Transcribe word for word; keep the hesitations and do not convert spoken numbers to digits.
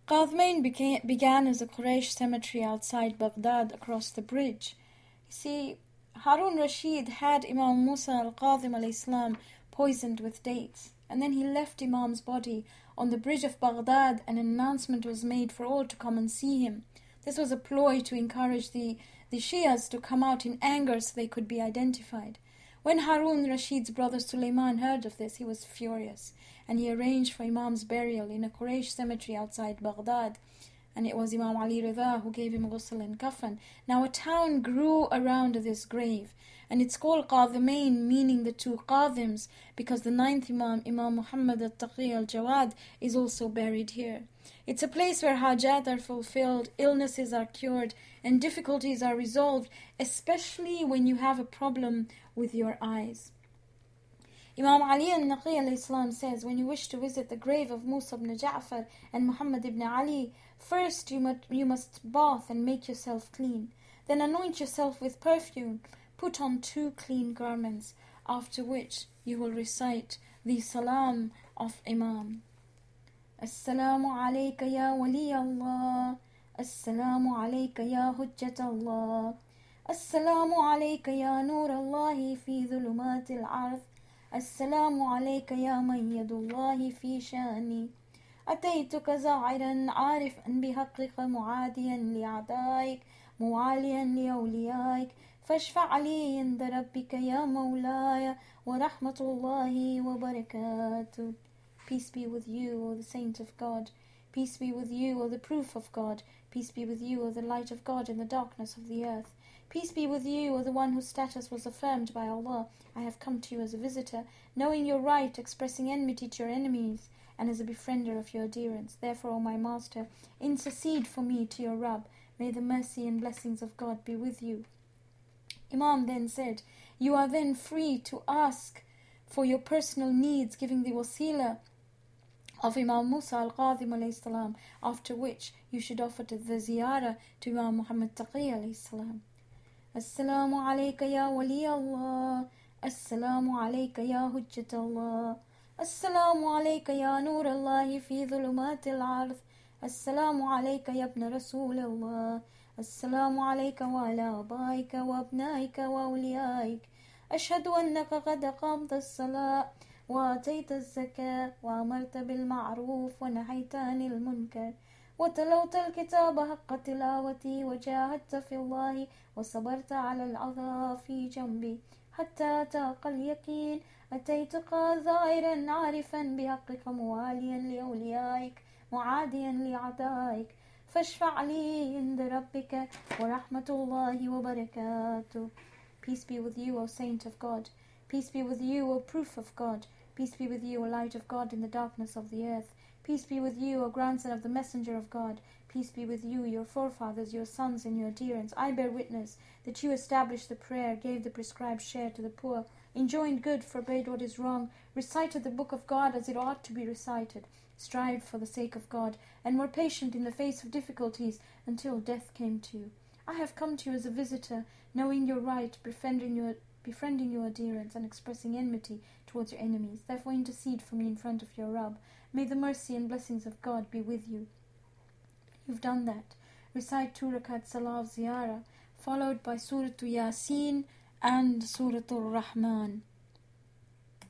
Qadhmain became, began as a Quraysh cemetery outside Baghdad across the bridge. You see, Harun Rashid had Imam Musa al-Qadhim alayhi poisoned with dates, and then he left Imam's body on the bridge of Baghdad, and an announcement was made for all to come and see him. This was a ploy to encourage the, the Shias to come out in anger so they could be identified. When Harun Rashid's brother Suleiman heard of this, he was furious, and he arranged for Imam's burial in a Quraysh cemetery outside Baghdad. And it was Imam Ali Rida who gave him ghusl and kafan. Now a town grew around this grave, and it's called Qadhimain, meaning the two Qadhims, because the ninth Imam, Imam Muhammad al-Taqi al-Jawad, is also buried here. It's a place where hajat are fulfilled, illnesses are cured, and difficulties are resolved, especially when you have a problem with your eyes. Imam Ali al-Naqi al-Islam says, when you wish to visit the grave of Musa ibn Ja'far and Muhammad ibn Ali, first you must, you must bath and make yourself clean. Then anoint yourself with perfume, put on two clean garments, after which you will recite the salam of Imam. Assalamu alayka ya wali Allah, Assalamu alayka ya hujjat Allah, Assalamu alayka ya nur Allah fi dhulumat al-arth, Assalamu alayka ya man yadullahi fi shani. أتيتك زاعرا عارفا بحقك معاديا لأعدائك مواليا لأوليائك فاشفع لي عند ربك يا مولاي ورحمة الله وبركاته. Peace be with you, O the saint of God. Peace be with you, O the proof of God. Peace be with you, O the light of God in the darkness of the earth. Peace be with you, O the one whose status was affirmed by Allah. I have come to you as a visitor, knowing your right, expressing enmity to your enemies, and as a befriender of your adherents. Therefore, O my Master, intercede for me to your Rabb. May the mercy and blessings of God be with you. Imam then said, you are then free to ask for your personal needs, giving the wasila of Imam Musa al-Qadhim alayhi salam, after which you should offer to the ziyarah to Imam Muhammad Taqi alayhi salam. Assalamu alayka ya wali Allah, Assalamu alayka ya hujjat Allah, Assalamu alayka ya nur Allah fi dhulumat al-arth, Assalamu alayka ya ibn Rasul Allah, Assalamu alayka wa ala abaika wa abnaika wa awliyaik, Ashhadu annaka qad aqamta as-salat وآتيت الزكاة وأمرت بالمعروف ونهيت عن المنكر وتلوت الكتاب حق تلاوتي وجاهدت في الله وصبرت على الأذى في جنبي حتى أتاك اليقين أتيتك ظاهرا عارفا بحقك مواليا لأوليائك معاديا لأعدائك فاشفع لي عند ربك ورحمة الله وبركاته. Peace be with you, O Saint of God. Peace be with you, O proof of God. Peace be with you, O light of God in the darkness of the earth. Peace be with you, O grandson of the messenger of God. Peace be with you, your forefathers, your sons, and your adherents. I bear witness that you established the prayer, gave the prescribed share to the poor, enjoined good, forbade what is wrong, recited the book of God as it ought to be recited, strived for the sake of God, and were patient in the face of difficulties until death came to you. I have come to you as a visitor, knowing your right, befriending your befriending your adherents and expressing enmity towards your enemies. Therefore intercede for me in front of your Rabb. May the mercy and blessings of God be with you. You've done that. Recite two rakat salah of ziyarah, followed by Surah Yasin and Surah Al-Rahman.